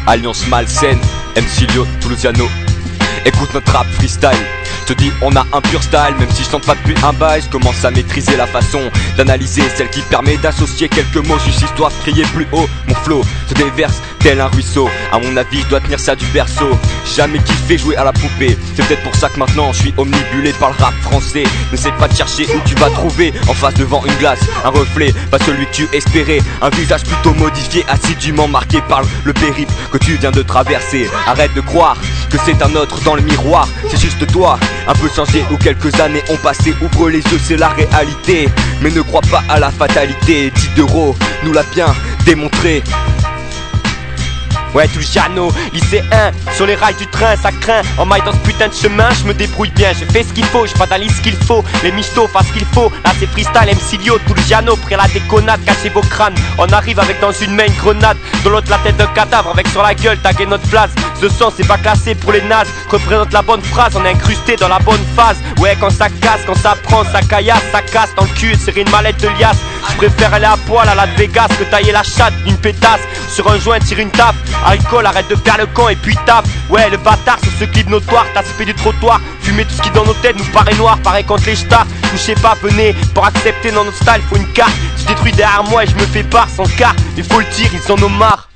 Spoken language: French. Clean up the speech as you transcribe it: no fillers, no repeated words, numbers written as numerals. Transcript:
Alliance malsaine, MC Lio, Toulousiano. Écoute notre rap freestyle. Je te dis on a un pur style. Même si je chante pas depuis un bail, je commence à maîtriser la façon d'analyser, celle qui permet d'associer quelques mots, juste histoire de crier plus haut. Mon flow se déverse tel un ruisseau. À mon avis je dois tenir ça du berceau. Jamais kiffé jouer à la poupée. C'est peut-être pour ça que maintenant je suis omnibulé par le rap français. N'essaie pas de chercher où tu vas trouver en face devant une glace un reflet, pas celui que tu espérais. Un visage plutôt modifié, assidûment marqué par le périple que tu viens de traverser. Arrête de croire que c'est un autre dans le miroir, c'est juste toi, un peu changé ou quelques années ont passé. Ouvre les yeux, c'est la réalité, mais ne crois pas à la fatalité. 10 d'euros nous l'a bien démontré. Ouais, Toulousiano, lycée 1, sur les rails du train, ça craint. En maille dans ce putain de chemin, je me débrouille bien, je fais ce qu'il faut, je fatalis ce qu'il faut. Les michtos fassent ce qu'il faut, là c'est freestyle, MC Lio, Toulousiano, près la déconnade, cachez vos crânes. On arrive avec dans une main une grenade, de l'autre la tête d'un cadavre, avec sur la gueule, taguer notre place. Ce son c'est pas classé pour les nazes, représente la bonne phrase, on est incrusté dans la bonne phase. Ouais, quand ça casse, quand ça prend, ça caillasse, ça casse dans le cul, serrer une mallette de liasse. Je préfère aller à poil à la Vegas que tailler la chatte d'une pétasse. Sur un joint, tire une tape. Alcool, arrête de faire le con et puis tape. Ouais, le bâtard sur ce clip notoire, t'as fait du trottoir. Fumer tout ce qui dans nos têtes nous paraît noir, paraît contre les stars. Touchez pas, venez, pour accepter dans notre style, faut une carte. Je détruis derrière moi et je me fais barre sans carte. Mais faut le dire, ils en ont marre.